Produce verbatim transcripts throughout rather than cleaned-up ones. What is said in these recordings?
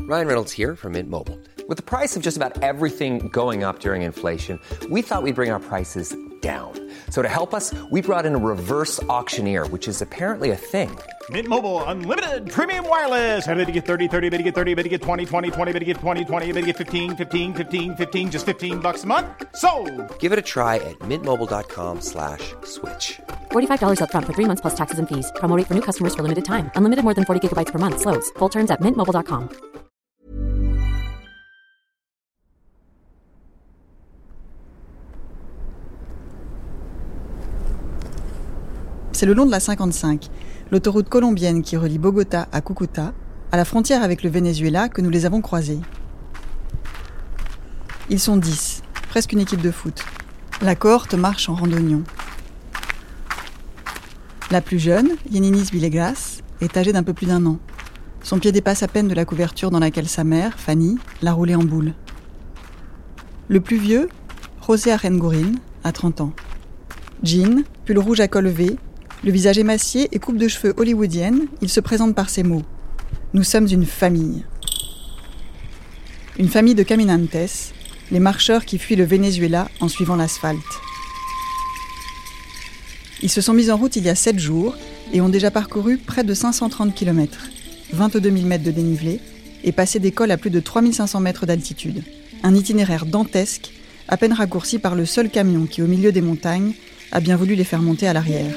Ryan Reynolds here from Mint Mobile. With the price of just about everything going up during inflation, we thought we'd bring our prices down. So to help us, we brought in a reverse auctioneer, which is apparently a thing. Mint Mobile Unlimited Premium Wireless. How to get thirty, thirty, how to get thirty, how to get twenty, twenty, twenty, how to get twenty, twenty, how to get fifteen, fifteen, fifteen, fifteen, just fifteen bucks a month? Sold! Give it a try at mintmobile.com slash switch. forty-five dollars up front for three months plus taxes and fees. Promo rate for new customers for limited time. Unlimited more than forty gigabytes per month. Slows full terms at mint mobile dot com. C'est le long de la cinquante-cinq, l'autoroute colombienne qui relie Bogota à Cúcuta, à la frontière avec le Venezuela, que nous les avons croisés. Ils sont dix, presque une équipe de foot. La cohorte marche en randonnion. La plus jeune, Yeninis Villegas, est âgée d'un peu plus d'un an. Son pied dépasse à peine de la couverture dans laquelle sa mère, Fanny, l'a roulé en boule. Le plus vieux, José Arengorin, a trente ans. Jean, pull rouge à col V, le visage émacié et coupe de cheveux hollywoodienne, il se présente par ces mots. Nous sommes une famille. Une famille de caminantes, les marcheurs qui fuient le Venezuela en suivant l'asphalte. Ils se sont mis en route il y a sept jours et ont déjà parcouru près de cinq cent trente kilomètres, vingt-deux mille mètres de dénivelé et passé des cols à plus de trois mille cinq cents mètres d'altitude. Un itinéraire dantesque, à peine raccourci par le seul camion qui, au milieu des montagnes, a bien voulu les faire monter à l'arrière.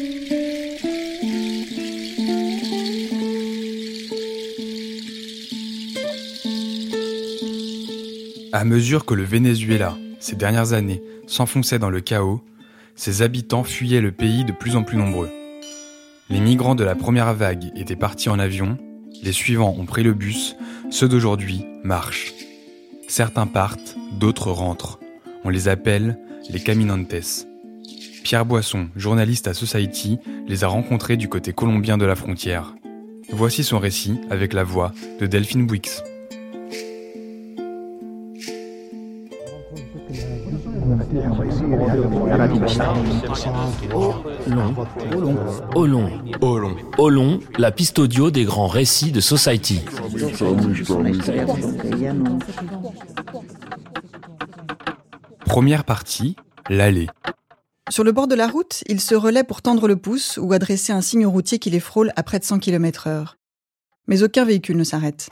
À mesure que le Venezuela, ces dernières années, s'enfonçait dans le chaos, ses habitants fuyaient le pays de plus en plus nombreux. Les migrants de la première vague étaient partis en avion, les suivants ont pris le bus, ceux d'aujourd'hui marchent. Certains partent, d'autres rentrent. On les appelle les caminantes. Pierre Boisson, journaliste à Society, les a rencontrés du côté colombien de la frontière. Voici son récit avec la voix de Delphine Bouix. Olon, Olon, Olon, la piste audio des grands récits de Society. Première partie, l'allée. Sur le bord de la route, ils se relaient pour tendre le pouce ou adresser un signe routier qui les frôle à près de cent kilomètres heure. Mais aucun véhicule ne s'arrête.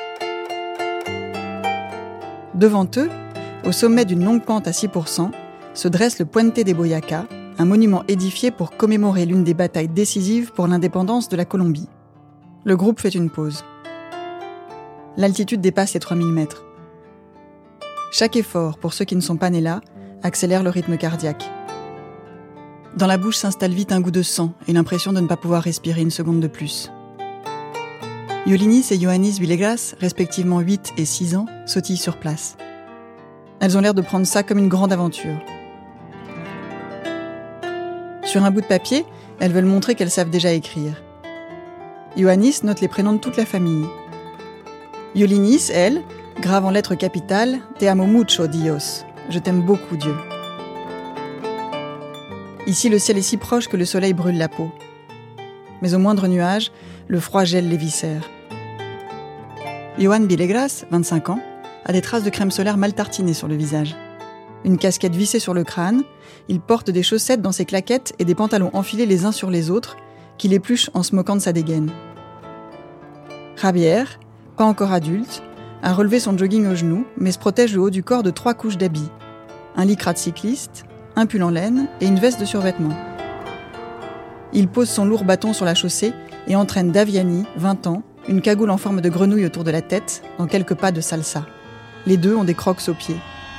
Devant eux, au sommet d'une longue pente à six pour cent, se dresse le Puente de Boyacá, un monument édifié pour commémorer l'une des batailles décisives pour l'indépendance de la Colombie. Le groupe fait une pause. L'altitude dépasse les trois mille mètres. Chaque effort, pour ceux qui ne sont pas nés là, accélère le rythme cardiaque. Dans la bouche s'installe vite un goût de sang et l'impression de ne pas pouvoir respirer une seconde de plus. Yolinis et Yohannis Villegas, respectivement huit et six ans, sautillent sur place. Elles ont l'air de prendre ça comme une grande aventure. Sur un bout de papier, elles veulent montrer qu'elles savent déjà écrire. Yohannis note les prénoms de toute la famille. Yolinis, elle, grave en lettres capitales « Te amo mucho, Dios » « Je t'aime beaucoup, Dieu ». Ici, le ciel est si proche que le soleil brûle la peau. Mais au moindre nuage, le froid gèle les viscères. Johan Villegas, vingt-cinq ans, a des traces de crème solaire mal tartinées sur le visage. Une casquette vissée sur le crâne, il porte des chaussettes dans ses claquettes et des pantalons enfilés les uns sur les autres, qu'il épluche en se moquant de sa dégaine. Javier, pas encore adulte, a relevé son jogging au genou, mais se protège le haut du corps de trois couches d'habits. Un lycra de cycliste, un pull en laine et une veste de survêtement. Il pose son lourd bâton sur la chaussée et entraîne Daviani, vingt ans, une cagoule en forme de grenouille autour de la tête, dans quelques pas de salsa. Les deux ont des crocs aux pieds.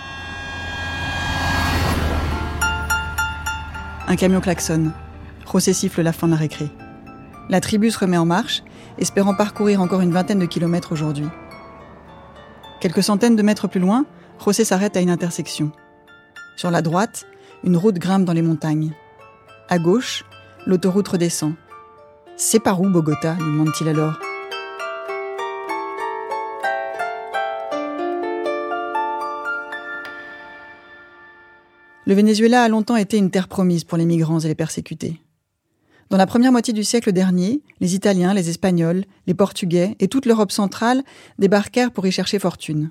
Un camion klaxonne. José siffle la fin de la récré. La tribu se remet en marche, espérant parcourir encore une vingtaine de kilomètres aujourd'hui. Quelques centaines de mètres plus loin, José s'arrête à une intersection. Sur la droite, une route grimpe dans les montagnes. À gauche, l'autoroute redescend. « C'est par où, Bogota ?» lui demande-t-il alors. Le Venezuela a longtemps été une terre promise pour les migrants et les persécutés. Dans la première moitié du siècle dernier, les Italiens, les Espagnols, les Portugais et toute l'Europe centrale débarquèrent pour y chercher fortune.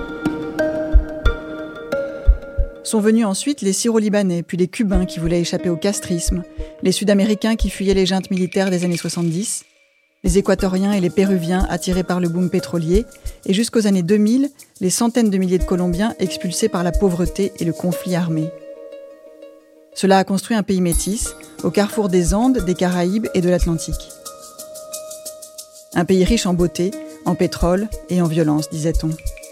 Sont venus ensuite les Syro-Libanais, puis les Cubains qui voulaient échapper au castrisme, les Sud-Américains qui fuyaient les juntes militaires des années soixante-dix, les Équatoriens et les Péruviens attirés par le boom pétrolier, et jusqu'aux années deux mille, les centaines de milliers de Colombiens expulsés par la pauvreté et le conflit armé. Cela a construit un pays métis, au carrefour des Andes, des Caraïbes et de l'Atlantique. Un pays riche en beauté, en pétrole et en violence, disait-on.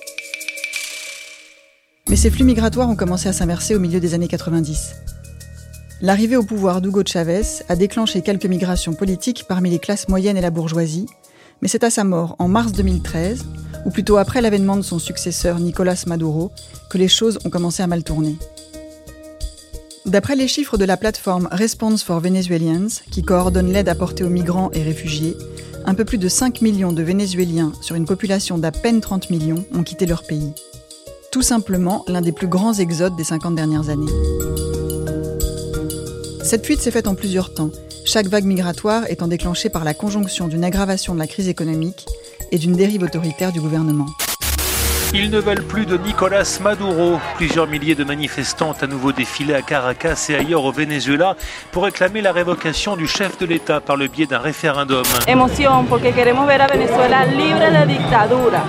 Mais ces flux migratoires ont commencé à s'inverser au milieu des années quatre-vingt-dix. L'arrivée au pouvoir d'Hugo Chavez a déclenché quelques migrations politiques parmi les classes moyennes et la bourgeoisie, mais c'est à sa mort en mars deux mille treize, ou plutôt après l'avènement de son successeur Nicolás Maduro, que les choses ont commencé à mal tourner. D'après les chiffres de la plateforme Response for Venezuelans, qui coordonne l'aide apportée aux migrants et réfugiés, un peu plus de cinq millions de Vénézuéliens sur une population d'à peine trente millions ont quitté leur pays. Tout simplement l'un des plus grands exodes des cinquante dernières années. Cette fuite s'est faite en plusieurs temps, chaque vague migratoire étant déclenchée par la conjonction d'une aggravation de la crise économique et d'une dérive autoritaire du gouvernement. Ils ne veulent plus de Nicolás Maduro. Plusieurs milliers de manifestants ont à nouveau défilé à Caracas et ailleurs au Venezuela pour réclamer la révocation du chef de l'État par le biais d'un référendum. Émotion, porque queremos ver a Venezuela libre de dictadura.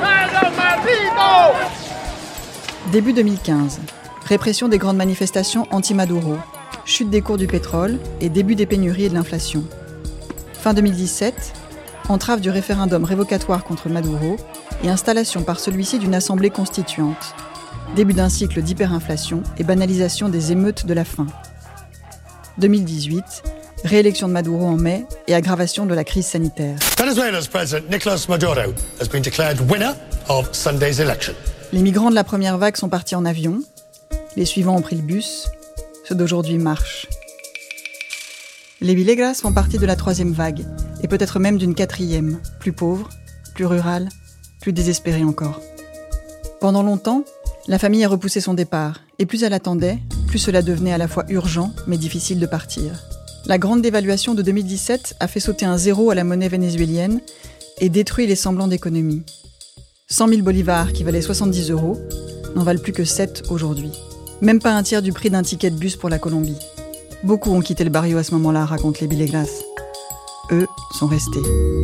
Début deux mille quinze. Répression des grandes manifestations anti-Maduro, chute des cours du pétrole et début des pénuries et de l'inflation. Fin deux mille dix-sept. Entrave du référendum révocatoire contre Maduro et installation par celui-ci d'une assemblée constituante. Début d'un cycle d'hyperinflation et banalisation des émeutes de la faim. deux mille dix-huit, réélection de Maduro en mai et aggravation de la crise sanitaire. Venezuela's president Nicolás Maduro has been declared winner of Sunday's election. Les migrants de la première vague sont partis en avion, les suivants ont pris le bus, ceux d'aujourd'hui marchent. Les Villegas font partie de la troisième vague, et peut-être même d'une quatrième, plus pauvre, plus rurale, plus désespérée encore. Pendant longtemps, la famille a repoussé son départ, et plus elle attendait, plus cela devenait à la fois urgent, mais difficile de partir. La grande dévaluation de deux mille dix-sept a fait sauter un zéro à la monnaie vénézuélienne et détruit les semblants d'économie. cent mille bolivars, qui valaient soixante-dix euros, n'en valent plus que sept aujourd'hui. Même pas un tiers du prix d'un ticket de bus pour la Colombie. Beaucoup ont quitté le barrio à ce moment-là, racontent les Villegas. Eux sont restés.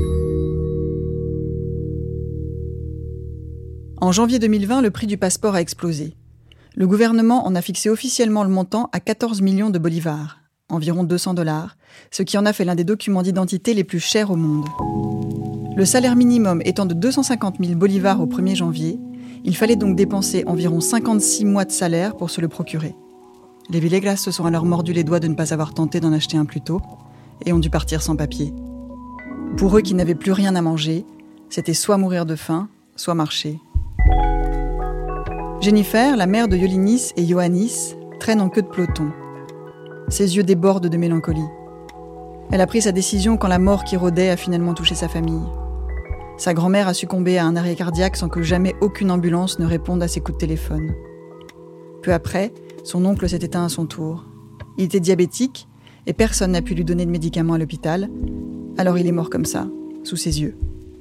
En janvier deux mille vingt, le prix du passeport a explosé. Le gouvernement en a fixé officiellement le montant à quatorze millions de bolivars, environ deux cents dollars, ce qui en a fait l'un des documents d'identité les plus chers au monde. Le salaire minimum étant de deux cent cinquante mille bolivars au premier janvier, il fallait donc dépenser environ cinquante-six mois de salaire pour se le procurer. Les Villegas se sont alors mordus les doigts de ne pas avoir tenté d'en acheter un plus tôt et ont dû partir sans papier. Pour eux qui n'avaient plus rien à manger, c'était soit mourir de faim, soit marcher. Jennifer, la mère de Yolinis et Ioannis, traîne en queue de peloton. Ses yeux débordent de mélancolie. Elle a pris sa décision quand la mort qui rôdait a finalement touché sa famille. Sa grand-mère a succombé à un arrêt cardiaque sans que jamais aucune ambulance ne réponde à ses coups de téléphone. Peu après, son oncle s'est éteint à son tour. Il était diabétique et personne n'a pu lui donner de médicaments à l'hôpital, alors il est mort comme ça, sous ses yeux.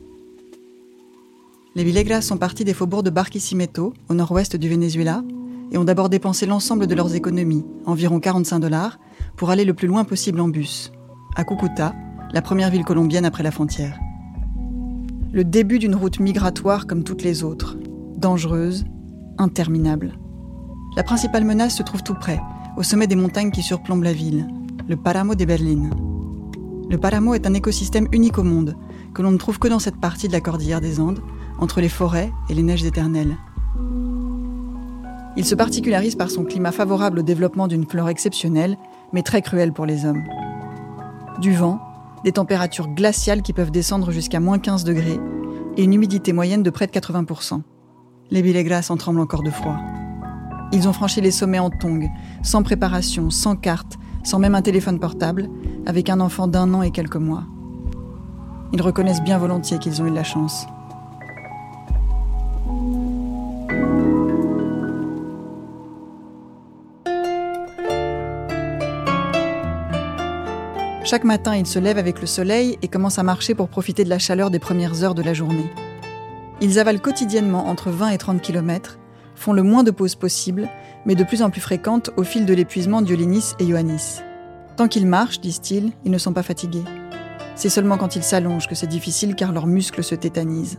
Les Villegas sont partis des faubourgs de Barquisimeto, au nord-ouest du Venezuela, et ont d'abord dépensé l'ensemble de leurs économies, environ quarante-cinq dollars, pour aller le plus loin possible en bus, à Cúcuta, la première ville colombienne après la frontière. Le début d'une route migratoire comme toutes les autres, dangereuse, interminable. La principale menace se trouve tout près, au sommet des montagnes qui surplombent la ville, le Páramo de Berlín. Le Páramo est un écosystème unique au monde, que l'on ne trouve que dans cette partie de la cordillère des Andes, entre les forêts et les neiges éternelles. Il se particularise par son climat favorable au développement d'une flore exceptionnelle, mais très cruelle pour les hommes. Du vent, des températures glaciales qui peuvent descendre jusqu'à moins quinze degrés et une humidité moyenne de près de quatre-vingts pour cent. Les Villegas en tremblent encore de froid. Ils ont franchi les sommets en tongs, sans préparation, sans carte, sans même un téléphone portable, avec un enfant d'un an et quelques mois. Ils reconnaissent bien volontiers qu'ils ont eu de la chance. Chaque matin, ils se lèvent avec le soleil et commencent à marcher pour profiter de la chaleur des premières heures de la journée. Ils avalent quotidiennement entre vingt et trente kilomètres, font le moins de pauses possible, mais de plus en plus fréquentes au fil de l'épuisement d'Iolennis et Ioannis. Tant qu'ils marchent, disent-ils, ils ne sont pas fatigués. C'est seulement quand ils s'allongent que c'est difficile car leurs muscles se tétanisent.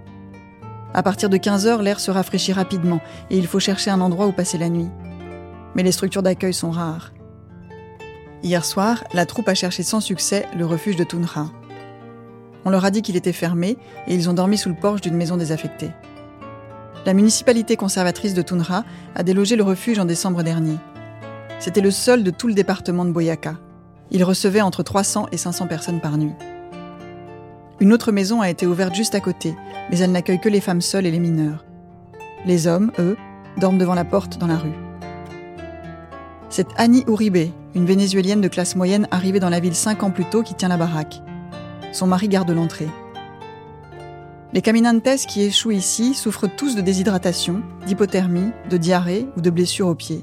À partir de quinze heures, l'air se rafraîchit rapidement et il faut chercher un endroit où passer la nuit. Mais les structures d'accueil sont rares. Hier soir, la troupe a cherché sans succès le refuge de Tunja. On leur a dit qu'il était fermé et ils ont dormi sous le porche d'une maison désaffectée. La municipalité conservatrice de Tunja a délogé le refuge en décembre dernier. C'était le seul de tout le département de Boyaca. Il recevait entre trois cents et cinq cents personnes par nuit. Une autre maison a été ouverte juste à côté, mais elle n'accueille que les femmes seules et les mineurs. Les hommes, eux, dorment devant la porte dans la rue. C'est Annie Uribe, une Vénézuélienne de classe moyenne arrivée dans la ville cinq ans plus tôt, qui tient la baraque. Son mari garde l'entrée. Les caminantes qui échouent ici souffrent tous de déshydratation, d'hypothermie, de diarrhée ou de blessures aux pieds.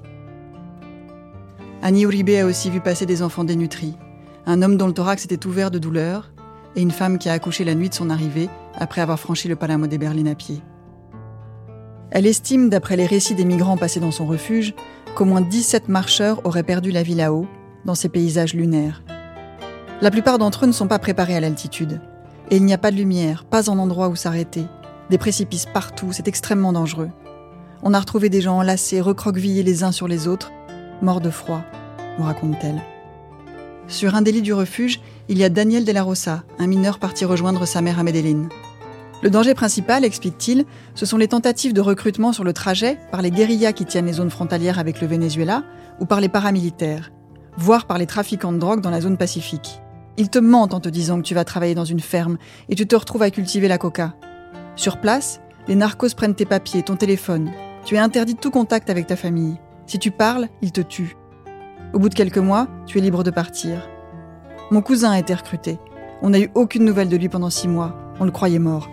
Annie Uribe a aussi vu passer des enfants dénutris, un homme dont le thorax était ouvert de douleur et une femme qui a accouché la nuit de son arrivée après avoir franchi le Páramo de Berlín à pied. Elle estime, d'après les récits des migrants passés dans son refuge, qu'au moins dix-sept marcheurs auraient perdu la vie là-haut, dans ces paysages lunaires. La plupart d'entre eux ne sont pas préparés à l'altitude. Et il n'y a pas de lumière, pas un endroit où s'arrêter. Des précipices partout, c'est extrêmement dangereux. On a retrouvé des gens enlacés, recroquevillés les uns sur les autres, morts de froid, me raconte-t-elle. Sur un des lits du refuge, il y a Daniel de la Rosa, un mineur parti rejoindre sa mère à Medellín. Le danger principal, explique-t-il, ce sont les tentatives de recrutement sur le trajet par les guérillas qui tiennent les zones frontalières avec le Venezuela ou par les paramilitaires, voire par les trafiquants de drogue dans la zone pacifique. Ils te mentent en te disant que tu vas travailler dans une ferme et tu te retrouves à cultiver la coca. Sur place, les narcos prennent tes papiers, ton téléphone. Tu es interdit de tout contact avec ta famille. Si tu parles, ils te tuent. Au bout de quelques mois, tu es libre de partir. Mon cousin a été recruté. On n'a eu aucune nouvelle de lui pendant six mois. On le croyait mort.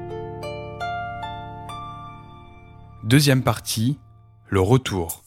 Deuxième partie, le retour.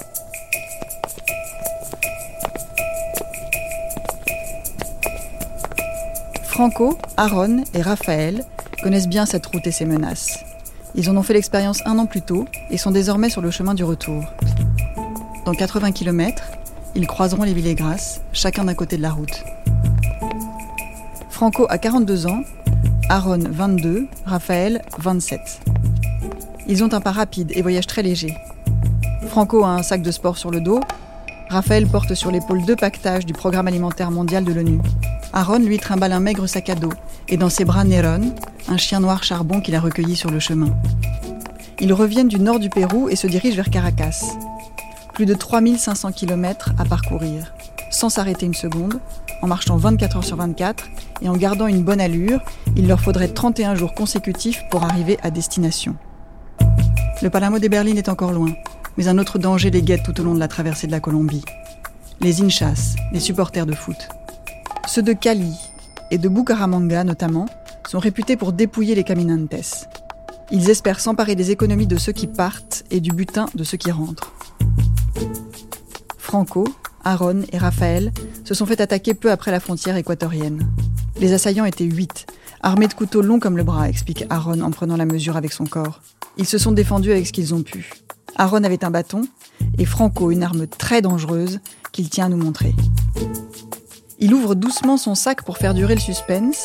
Franco, Aaron et Raphaël connaissent bien cette route et ses menaces. Ils en ont fait l'expérience un an plus tôt et sont désormais sur le chemin du retour. Dans quatre-vingts kilomètres, ils croiseront les Villégras, chacun d'un côté de la route. Franco a quarante-deux ans, Aaron vingt-deux, Raphaël vingt-sept. Ils ont un pas rapide et voyagent très léger. Franco a un sac de sport sur le dos, Raphaël porte sur l'épaule deux paquetages du Programme alimentaire mondial de l'ONU. Aaron, lui, trimballe un maigre sac à dos, et dans ses bras Néron, un chien noir charbon qu'il a recueilli sur le chemin. Ils reviennent du nord du Pérou et se dirigent vers Caracas. Plus de trois mille cinq cents kilomètres à parcourir, sans s'arrêter une seconde, en marchant vingt-quatre heures sur vingt-quatre, et en gardant une bonne allure, il leur faudrait trente et un jours consécutifs pour arriver à destination. Le Páramo de Berlín est encore loin, mais un autre danger les guette tout au long de la traversée de la Colombie. Les hinchas, les supporters de foot. Ceux de Cali et de Bucaramanga notamment sont réputés pour dépouiller les caminantes. Ils espèrent s'emparer des économies de ceux qui partent et du butin de ceux qui rentrent. Franco, Aaron et Raphaël se sont fait attaquer peu après la frontière équatorienne. Les assaillants étaient huit, armés de couteaux longs comme le bras, explique Aaron en prenant la mesure avec son corps. Ils se sont défendus avec ce qu'ils ont pu. Aaron avait un bâton et Franco une arme très dangereuse qu'il tient à nous montrer. Il ouvre doucement son sac pour faire durer le suspense,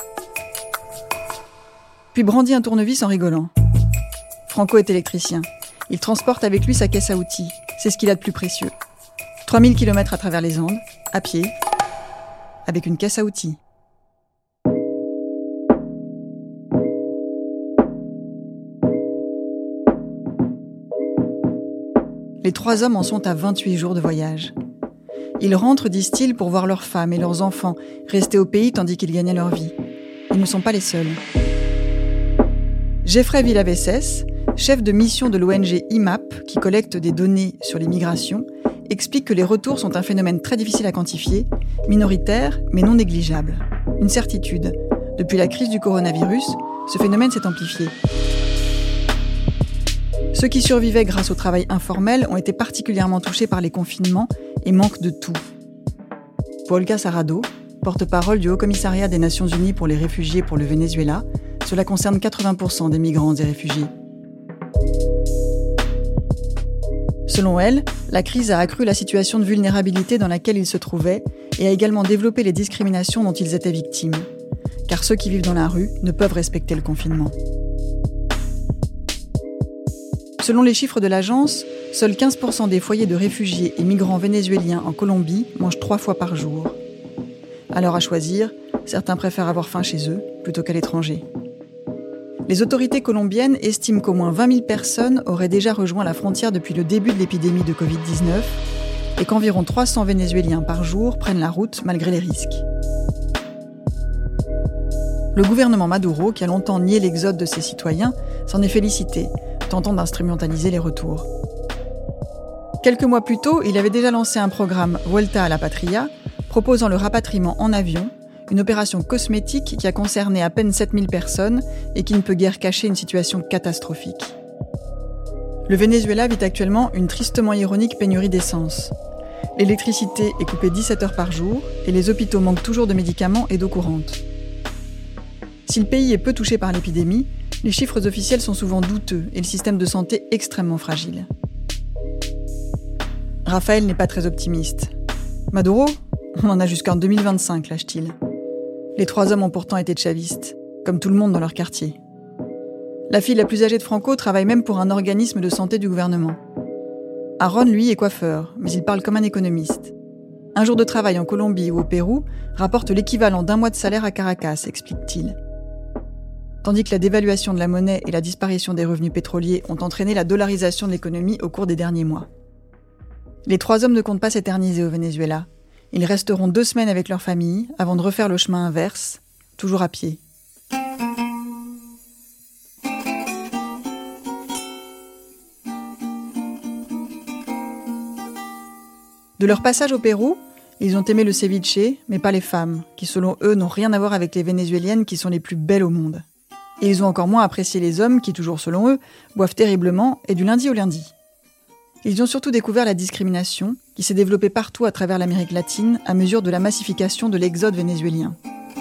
puis brandit un tournevis en rigolant. Franco est électricien. Il transporte avec lui sa caisse à outils. C'est ce qu'il a de plus précieux. trois mille kilomètres à travers les Andes, à pied, avec une caisse à outils. Les trois hommes en sont à vingt-huit jours de voyage. Ils rentrent, disent-ils, pour voir leurs femmes et leurs enfants, restés au pays tandis qu'ils gagnaient leur vie. Ils ne sont pas les seuls. Jeffrey Villavesès, chef de mission de l'O N G I M A P, qui collecte des données sur les migrations, explique que les retours sont un phénomène très difficile à quantifier, minoritaire mais non négligeable. Une certitude, depuis la crise du coronavirus, ce phénomène s'est amplifié. Ceux qui survivaient grâce au travail informel ont été particulièrement touchés par les confinements et manquent de tout. Volker Sarrado, porte-parole du Haut-Commissariat des Nations Unies pour les réfugiés pour le Venezuela, cela concerne quatre-vingts pour cent des migrants et réfugiés. Selon elle, la crise a accru la situation de vulnérabilité dans laquelle ils se trouvaient et a également développé les discriminations dont ils étaient victimes, car ceux qui vivent dans la rue ne peuvent respecter le confinement. Selon les chiffres de l'agence, seuls quinze pour cent des foyers de réfugiés et migrants vénézuéliens en Colombie mangent trois fois par jour. Alors à choisir, certains préfèrent avoir faim chez eux plutôt qu'à l'étranger. Les autorités colombiennes estiment qu'au moins vingt mille personnes auraient déjà rejoint la frontière depuis le début de l'épidémie de covid dix-neuf et qu'environ trois cents Vénézuéliens par jour prennent la route malgré les risques. Le gouvernement Maduro, qui a longtemps nié l'exode de ses citoyens, s'en est félicité, tentant d'instrumentaliser les retours. Quelques mois plus tôt, il avait déjà lancé un programme Vuelta a la Patria, proposant le rapatriement en avion, une opération cosmétique qui a concerné à peine sept mille personnes et qui ne peut guère cacher une situation catastrophique. Le Venezuela vit actuellement une tristement ironique pénurie d'essence. L'électricité est coupée dix-sept heures par jour et les hôpitaux manquent toujours de médicaments et d'eau courante. Si le pays est peu touché par l'épidémie, les chiffres officiels sont souvent douteux et le système de santé extrêmement fragile. Raphaël n'est pas très optimiste. Maduro, on en a jusqu'en deux mille vingt-cinq, lâche-t-il. Les trois hommes ont pourtant été chavistes, comme tout le monde dans leur quartier. La fille la plus âgée de Franco travaille même pour un organisme de santé du gouvernement. Aaron, lui, est coiffeur, mais il parle comme un économiste. Un jour de travail en Colombie ou au Pérou rapporte l'équivalent d'un mois de salaire à Caracas, explique-t-il. Tandis que la dévaluation de la monnaie et la disparition des revenus pétroliers ont entraîné la dollarisation de l'économie au cours des derniers mois. Les trois hommes ne comptent pas s'éterniser au Venezuela. Ils resteront deux semaines avec leur famille avant de refaire le chemin inverse, toujours à pied. De leur passage au Pérou, ils ont aimé le ceviche, mais pas les femmes, qui selon eux n'ont rien à voir avec les vénézuéliennes qui sont les plus belles au monde. Et ils ont encore moins apprécié les hommes qui, toujours selon eux, boivent terriblement et du lundi au lundi. Ils ont surtout découvert la discrimination qui s'est développée partout à travers l'Amérique latine à mesure de la massification de l'exode vénézuélien.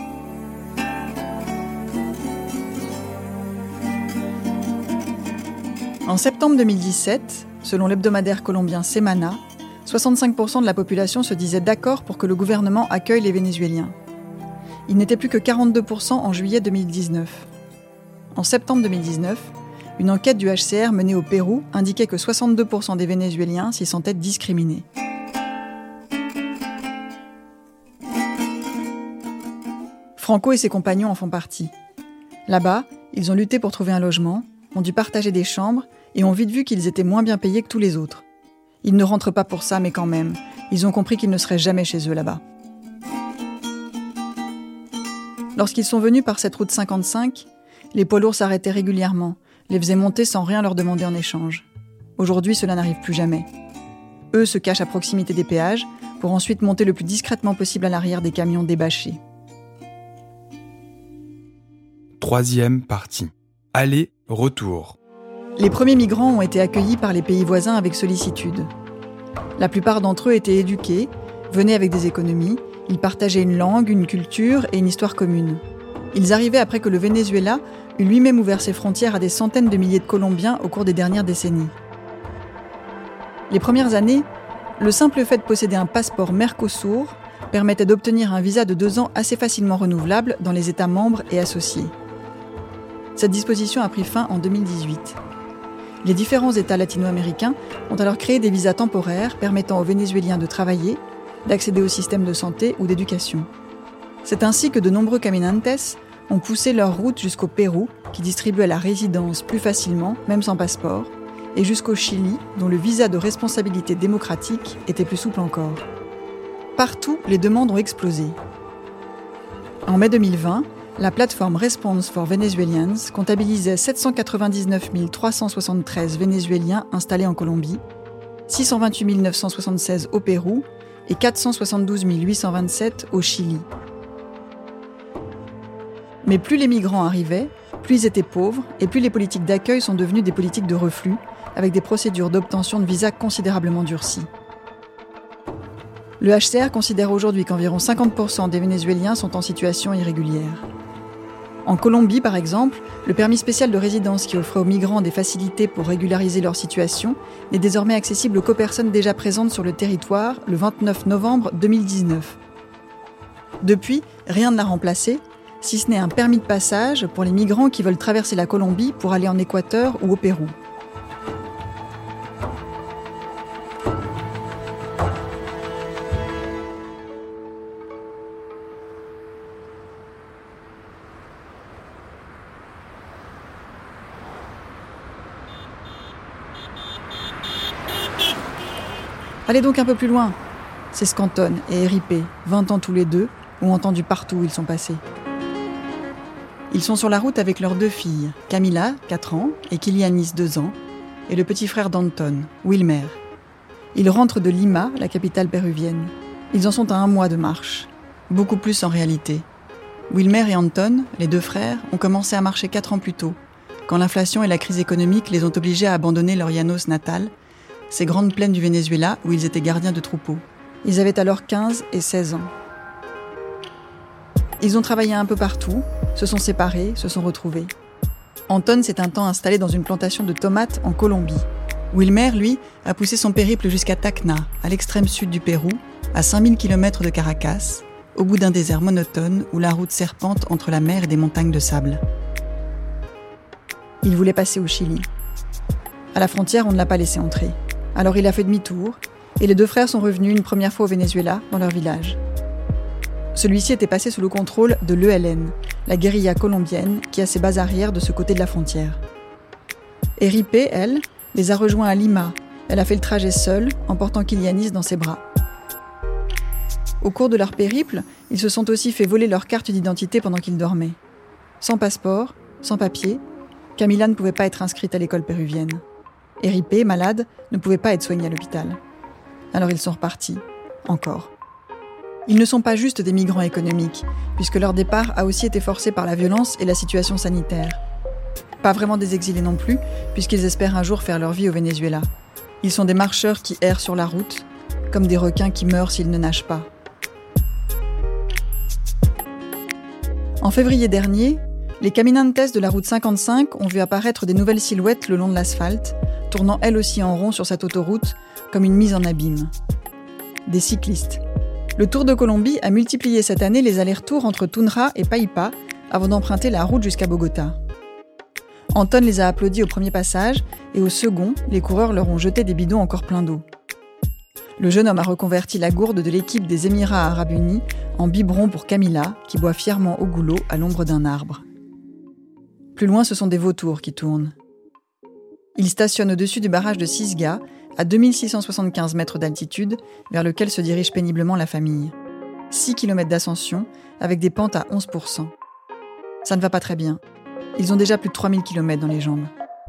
En septembre deux mille dix-sept, selon l'hebdomadaire colombien Semana, soixante-cinq pour cent de la population se disait d'accord pour que le gouvernement accueille les Vénézuéliens. Il n'était plus que quarante-deux pour cent en juillet deux mille dix-neuf. En septembre deux mille dix-neuf, une enquête du H C R menée au Pérou indiquait que soixante-deux pour cent des Vénézuéliens s'y sentaient discriminés. Franco et ses compagnons en font partie. Là-bas, ils ont lutté pour trouver un logement, ont dû partager des chambres et ont vite vu qu'ils étaient moins bien payés que tous les autres. Ils ne rentrent pas pour ça, mais quand même, ils ont compris qu'ils ne seraient jamais chez eux là-bas. Lorsqu'ils sont venus par cette route cinquante-cinq, les poids lourds s'arrêtaient régulièrement, les faisaient monter sans rien leur demander en échange. Aujourd'hui, cela n'arrive plus jamais. Eux se cachent à proximité des péages pour ensuite monter le plus discrètement possible à l'arrière des camions débâchés. Troisième partie. Aller, retour. Les premiers migrants ont été accueillis par les pays voisins avec sollicitude. La plupart d'entre eux étaient éduqués, venaient avec des économies, ils partageaient une langue, une culture et une histoire commune. Ils arrivaient après que le Venezuela eut lui-même ouvert ses frontières à des centaines de milliers de Colombiens au cours des dernières décennies. Les premières années, le simple fait de posséder un passeport Mercosur permettait d'obtenir un visa de deux ans assez facilement renouvelable dans les États membres et associés. Cette disposition a pris fin en deux mille dix-huit. Les différents États latino-américains ont alors créé des visas temporaires permettant aux Vénézuéliens de travailler, d'accéder au système de santé ou d'éducation. C'est ainsi que de nombreux caminantes ont poussé leur route jusqu'au Pérou, qui distribuait la résidence plus facilement, même sans passeport, et jusqu'au Chili, dont le visa de responsabilité démocratique était plus souple encore. Partout, les demandes ont explosé. En mai deux mille vingt, la plateforme Response for Venezuelans comptabilisait sept cent quatre-vingt-dix-neuf mille trois cent soixante-treize Vénézuéliens installés en Colombie, six cent vingt-huit mille neuf cent soixante-seize au Pérou et quatre cent soixante-douze mille huit cent vingt-sept au Chili. Mais plus les migrants arrivaient, plus ils étaient pauvres et plus les politiques d'accueil sont devenues des politiques de reflux, avec des procédures d'obtention de visas considérablement durcies. Le H C R considère aujourd'hui qu'environ cinquante pour cent des Vénézuéliens sont en situation irrégulière. En Colombie, par exemple, le permis spécial de résidence qui offrait aux migrants des facilités pour régulariser leur situation n'est désormais accessible qu'aux personnes déjà présentes sur le territoire le vingt-neuf novembre deux mille dix-neuf. Depuis, rien ne l'a remplacé, si ce n'est un permis de passage pour les migrants qui veulent traverser la Colombie pour aller en Équateur ou au Pérou. Allez donc un peu plus loin. C'est Scanton et Eripe, vingt ans tous les deux, ont entendu partout où ils sont passés. Ils sont sur la route avec leurs deux filles, Camila, quatre ans, et Kilianis, deux ans, et le petit frère d'Anton, Wilmer. Ils rentrent de Lima, la capitale péruvienne. Ils en sont à un mois de marche. Beaucoup plus en réalité. Wilmer et Anton, les deux frères, ont commencé à marcher quatre ans plus tôt, quand l'inflation et la crise économique les ont obligés à abandonner leur Llanos natal, ces grandes plaines du Venezuela où ils étaient gardiens de troupeaux. Ils avaient alors quinze et seize ans. Ils ont travaillé un peu partout, se sont séparés, se sont retrouvés. Anton s'est un temps installé dans une plantation de tomates en Colombie. Wilmer, lui, a poussé son périple jusqu'à Tacna, à l'extrême sud du Pérou, à cinq mille kilomètres de Caracas, au bout d'un désert monotone où la route serpente entre la mer et des montagnes de sable. Il voulait passer au Chili. À la frontière, on ne l'a pas laissé entrer. Alors il a fait demi-tour, et les deux frères sont revenus une première fois au Venezuela, dans leur village. Celui-ci était passé sous le contrôle de l'E L N, la guérilla colombienne qui a ses bases arrières de ce côté de la frontière. Eripe, elle, les a rejoints à Lima. Elle a fait le trajet seule, en portant Kilianis dans ses bras. Au cours de leur périple, ils se sont aussi fait voler leur carte d'identité pendant qu'ils dormaient. Sans passeport, sans papier, Camila ne pouvait pas être inscrite à l'école péruvienne. Eripe, malade, ne pouvait pas être soignée à l'hôpital. Alors ils sont repartis, encore. Ils ne sont pas juste des migrants économiques, puisque leur départ a aussi été forcé par la violence et la situation sanitaire. Pas vraiment des exilés non plus, puisqu'ils espèrent un jour faire leur vie au Venezuela. Ils sont des marcheurs qui errent sur la route, comme des requins qui meurent s'ils ne nagent pas. En février dernier, les caminantes de la route cinquante-cinq ont vu apparaître des nouvelles silhouettes le long de l'asphalte, tournant elles aussi en rond sur cette autoroute, comme une mise en abîme. Des cyclistes. Le Tour de Colombie a multiplié cette année les allers-retours entre Tunja et Paipa avant d'emprunter la route jusqu'à Bogota. Anton les a applaudis au premier passage et au second, les coureurs leur ont jeté des bidons encore pleins d'eau. Le jeune homme a reconverti la gourde de l'équipe des Émirats arabes unis en biberon pour Camila, qui boit fièrement au goulot à l'ombre d'un arbre. Plus loin, ce sont des vautours qui tournent. Ils stationnent au-dessus du barrage de Sisga, à deux mille six cent soixante-quinze mètres d'altitude, vers lequel se dirige péniblement la famille. six kilomètres d'ascension, avec des pentes à onze pour cent. Ça ne va pas très bien. Ils ont déjà plus de trois mille kilomètres dans les jambes.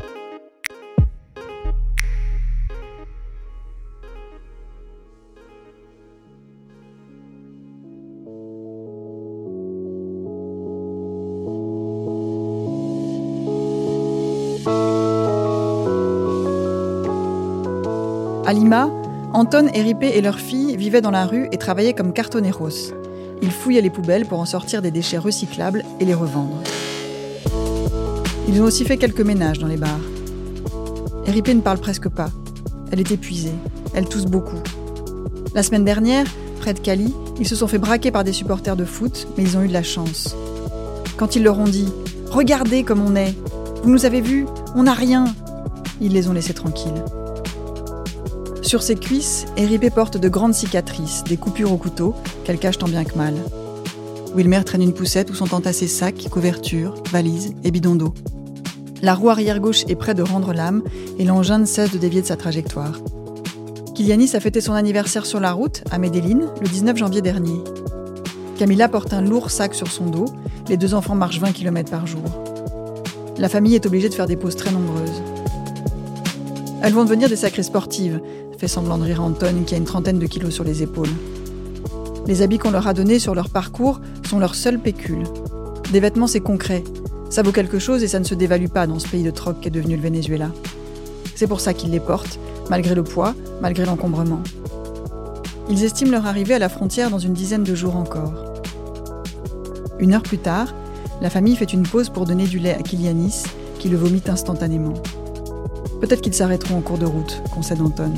À Lima, Anton, Eripe et leur fille vivaient dans la rue et travaillaient comme cartoneros. Ils fouillaient les poubelles pour en sortir des déchets recyclables et les revendre. Ils ont aussi fait quelques ménages dans les bars. Eripe ne parle presque pas. Elle est épuisée. Elle tousse beaucoup. La semaine dernière, près de Cali, ils se sont fait braquer par des supporters de foot, mais ils ont eu de la chance. Quand ils leur ont dit « Regardez comme on est ! Vous nous avez vus ? On n'a rien !» Ils les ont laissés tranquilles. Sur ses cuisses, Eripe porte de grandes cicatrices, des coupures au couteau, qu'elle cache tant bien que mal. Wilmer traîne une poussette où sont entassés sacs, couvertures, valises et bidons d'eau. La roue arrière gauche est près de rendre l'âme et l'engin ne cesse de dévier de sa trajectoire. Kilianis a fêté son anniversaire sur la route, à Medellín, le dix-neuf janvier dernier. Camila porte un lourd sac sur son dos, les deux enfants marchent vingt kilomètres par jour. La famille est obligée de faire des pauses très nombreuses. Elles vont devenir des sacrées sportives, fait semblant de rire Anton, qui a une trentaine de kilos sur les épaules. Les habits qu'on leur a donnés sur leur parcours sont leur seul pécule. Des vêtements, c'est concret. Ça vaut quelque chose et ça ne se dévalue pas dans ce pays de troc qu'est devenu le Venezuela. C'est pour ça qu'ils les portent, malgré le poids, malgré l'encombrement. Ils estiment leur arrivée à la frontière dans une dizaine de jours encore. Une heure plus tard, la famille fait une pause pour donner du lait à Kilianis, qui le vomit instantanément. Peut-être qu'ils s'arrêteront en cours de route, concède Anton.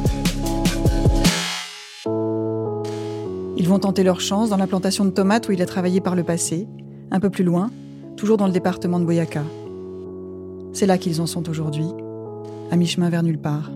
Ils vont tenter leur chance dans la plantation de tomates où il a travaillé par le passé, un peu plus loin, toujours dans le département de Boyacá. C'est là qu'ils en sont aujourd'hui, à mi-chemin vers nulle part.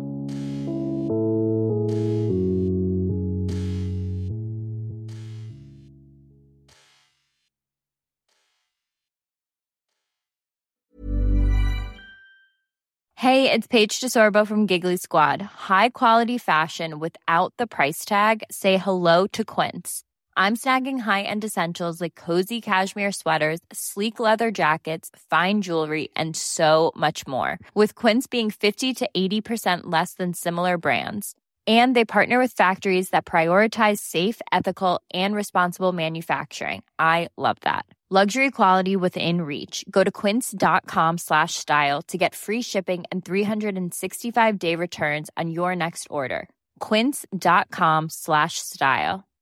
Hey, it's Paige DeSorbo from Giggly Squad. High quality fashion without the price tag. Say hello to Quince. I'm snagging high-end essentials like cozy cashmere sweaters, sleek leather jackets, fine jewelry, and so much more. With Quince being fifty to eighty percent less than similar brands. And they partner with factories that prioritize safe, ethical, and responsible manufacturing. I love that. Luxury quality within reach. Go to quince.com slash style to get free shipping and three sixty-five day returns on your next order. Quince.com slash style.